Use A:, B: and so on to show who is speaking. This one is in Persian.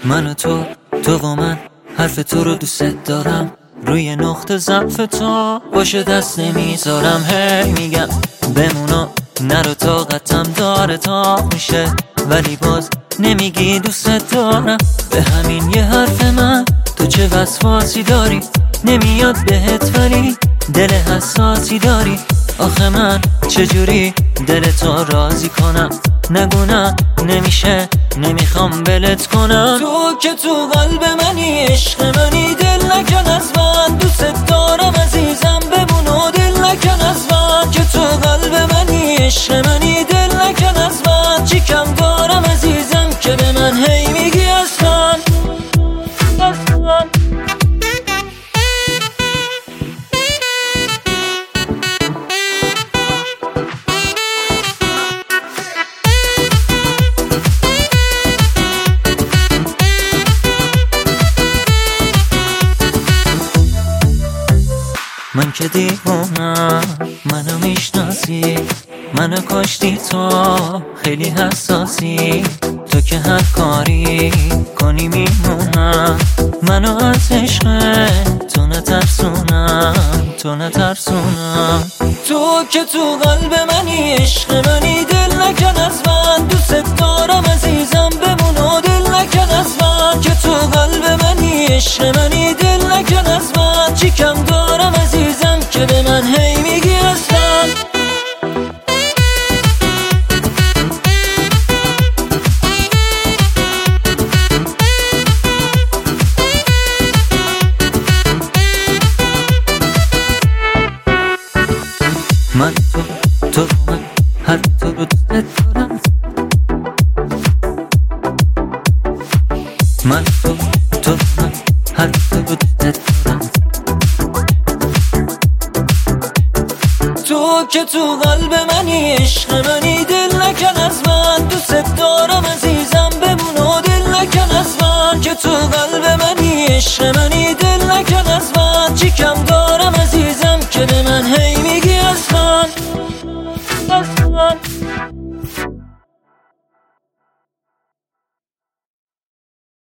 A: من و تو و من، حرف تو رو دوست دارم، روی نقطه ضعف تو باشه دست نمیذارم. هی میگم بمونا نرو، طاقتم داره تا میشه، ولی باز نمیگی دوست دارم. به همین یه حرف من تو چه وسواسی داری، نمیاد بهت ولی دل حساسی داری. آخه من چجوری دل تو راضی کنم؟ نگو نه نمیشه، نمیخوام بلت کنم. تو که تو قلب منی، عشق منی، دل نکن از من، دوست دارم عزیزم بمون و دل نکن از من. که تو قلب منی، عشق منی، دل نکن از من. چی کم دارم عزیزم که به من هی میگی اصلا. من که دیوونم، منو میشناسی، منو کشتی تو، خیلی حساسی. تو که هر کاری کنی میمونم، منو از عشق تو نترسونم، تو نترسونم. تو که تو قلب منی، عشق منی، دل نکن از من، دوست دارم عزیزم بمون و دل نکن از من. که تو قلب منی، عشق منی، دل نکن از من. چی کم دارم عزیزم که به من هی میگی اصلا. من تو من، هر تو رو دوست دارم. من تو من، هر تو رو دوست دارم. تو که تو قلب منی، عشق منی، دل نکن از من، دوست دارم عزیزم بمون و دل نکن از من. که تو قلب منی، عشق منی، دل نکن